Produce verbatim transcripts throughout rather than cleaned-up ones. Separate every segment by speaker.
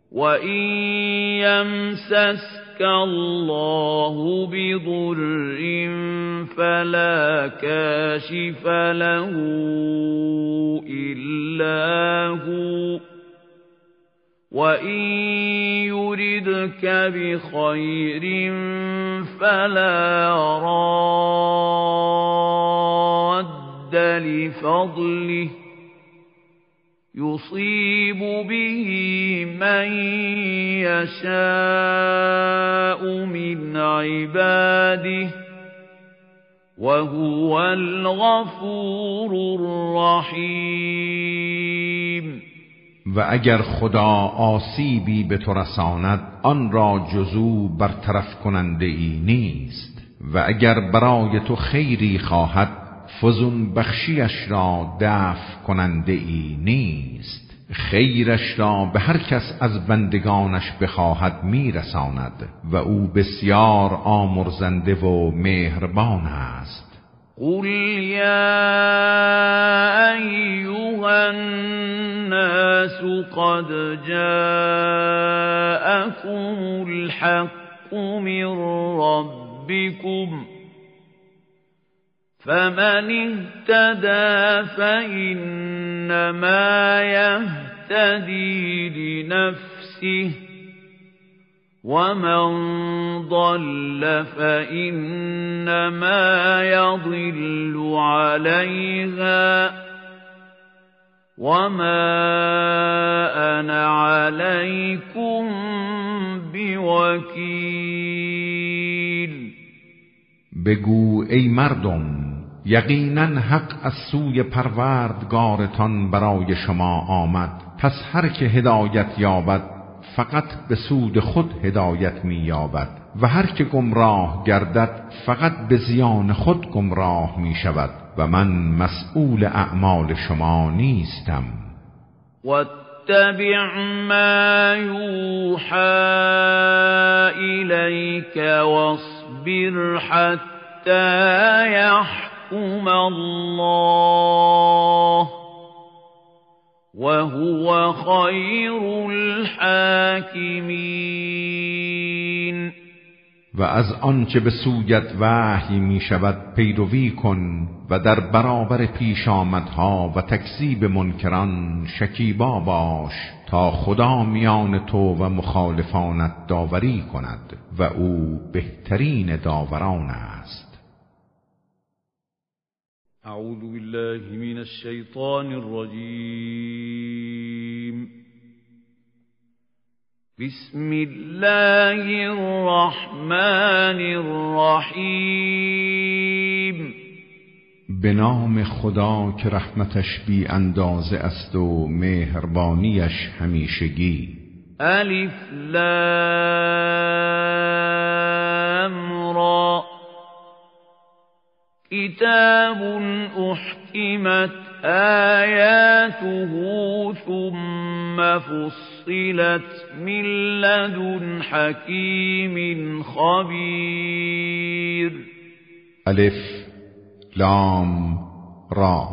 Speaker 1: وَإِن يَمْسَسْكَ اللَّهُ بِضُرٍّ فَلَا كَاشِفَ لَهُ إِلَّا هُوَ وَإِن يُرِدْكَ بِخَيْرٍ فَلَا رَادَّ لِفَضْلِهِ يُصِيبُ بِهِ مَن يَشَاءُ مِنْ عِبَادِهِ وَهُوَ الْغَفُورُ الرَّحِيمُ.
Speaker 2: و اگر خدا آسیبی به تو رساند آن را جزو برطرف کننده ای نیست، و اگر برای تو خیری خواهد فزون بخشیش را دفع کننده ای نیست. خیرش را به هر کس از بندگانش بخواهد میرساند و او بسیار آمرزنده و مهربان است.
Speaker 1: قل یا ایها الناس قد جاءكم الحق من ربكم فمن اهتدى فإنما يهتدي لنفسه ومن ضل فإنما يضل عليها وما أنا عليكم بوكيل.
Speaker 2: بگو ای مردم، یقینا حق از سوی پروردگارتان برای شما آمد، پس هر که هدایت یابد فقط به سود خود هدایت می یابد و هر که گمراه گردد فقط به زیان خود گمراه می شود و من مسئول اعمال شما نیستم.
Speaker 1: واتبع ما یوحى الیک واصبر حتی یحکم الله وهو خیر الحاکمین.
Speaker 2: و از آنچه به سویت وحی می شود پیروی کن و در برابر پیش آمدها و تکذیب منکران شکیبا باش تا خدا میان تو و مخالفانت داوری کند و او بهترین داوران است.
Speaker 1: اعوذ بالله من الشیطان الرجیم. بسم الله الرحمن الرحیم.
Speaker 2: به نام خدا که رحمتش بی اندازه است و مهربانیش همیشگی.
Speaker 1: الف لام را. کتاب احکمت آیاته ثم فصلت من لدن حکیم خبیر.
Speaker 2: الف لام را.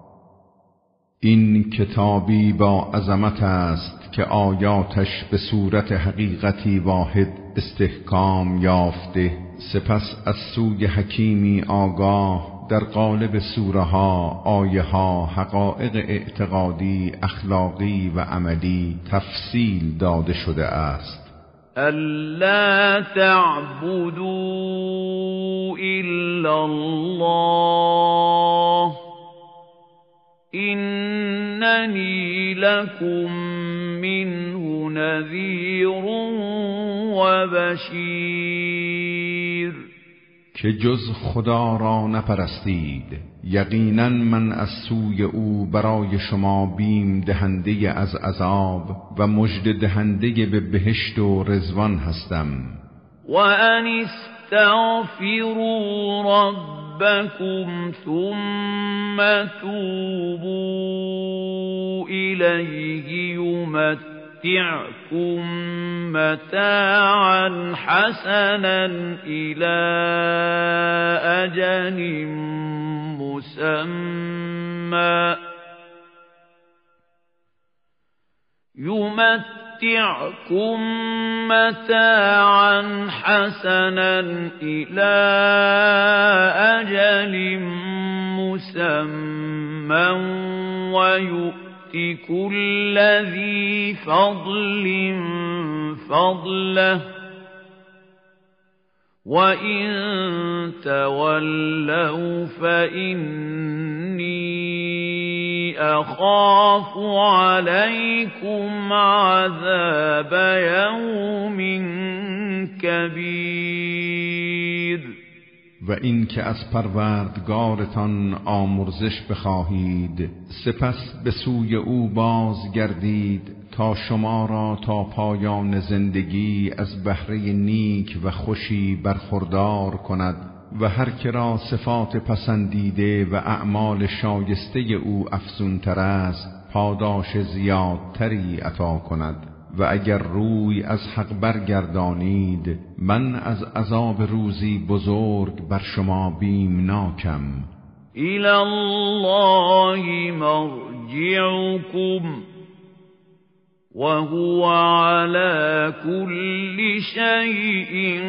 Speaker 2: این کتابی با عظمت است که آیاتش به صورت حقیقتی واحد استحکام یافته، سپس از سوی حکیمی آگاه در قالب سوره ها، آیه ها، حقایق اعتقادی، اخلاقی و عملی تفصیل داده شده است.
Speaker 1: الا تعبدوا الا الله اننی لکم منه نذیر و بشیر.
Speaker 2: که جز خدا را نپرستید، یقینا من از سوی او برای شما بیم دهنده از عذاب و مژده دهنده به بهشت و رضوان هستم.
Speaker 1: و ان استغفروا ربکم ثم توبوا الیه یمتعکم متاعا حسنا الى اجل مسمى نُمَتِّعْكُم مَّتَاعًا حَسَنًا إِلَى أَجَلٍ مُّسَمًّى وَيُؤْتِ كُلَّ ذِي فَضْلٍ فَضْلَهُ وَإِن تَوَلَّوْا فَإِنِّي أَخَافُ عَلَيْكُمْ عَذَابَ يَوْمٍ كَبِيرٍ.
Speaker 2: و این که از پروردگارتان آمرزش بخواهید سپس به سوی او بازگردید تا شما را تا پایان زندگی از بهره نیک و خوشی برخوردار کند و هر که را صفات پسندیده و اعمال شایسته او افزونتر است پاداش زیادتری عطا کند. و اگر روی از حق برگردانید من از عذاب روزی بزرگ بر شما بیمناکم.
Speaker 1: إِلَى اللَّهِ مَرْجِعُكُمْ وَهُوَ عَلَى كُلِّ شَيْءٍ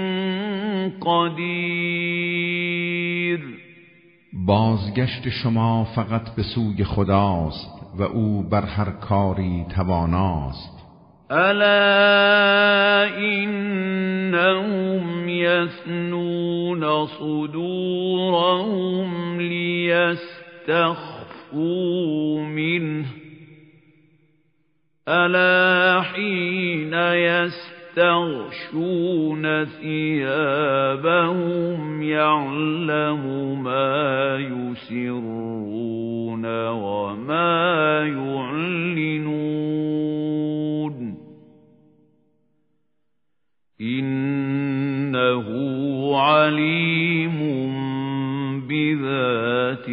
Speaker 1: قَدِيرٌ.
Speaker 2: بازگشت شما فقط به سوی خداست و او بر هر کاری تواناست.
Speaker 1: أَلَا إِنَّهُمْ يَثْنُونَ صُدُورَهُمْ لِيَسْتَخْفُوا مِنْهُ أَلَا حِينَ يَسْتَغْشُونَ ثِيَابَهُمْ يَعْلَمُ مَا يُسِرُّونَ وَمَا يُعْلِنُونَ إِنَّهُ عَلِيمٌ بِذَاتِ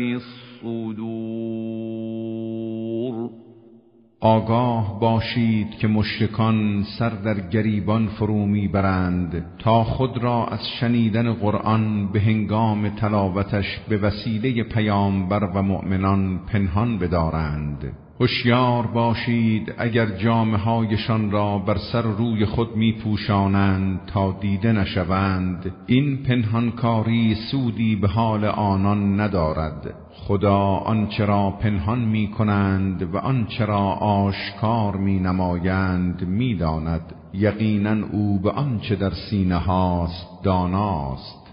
Speaker 1: الصُّدُورِ.
Speaker 2: آگاه باشید که مشرکان سر در گریبان فرو میبرند تا خود را از شنیدن قرآن به هنگام تلاوتش به وسیله پیامبر و مؤمنان پنهان بدارند. هوشیار باشید اگر جامه‌هایشان را بر سر روی خود میپوشانند تا دیده نشوند این پنهانکاری سودی به حال آنان ندارد. خدا آنچه را پنهان می کنند و آنچه را آشکار می نمایند می داند. یقینا او به آنچه در سینه هاست داناست.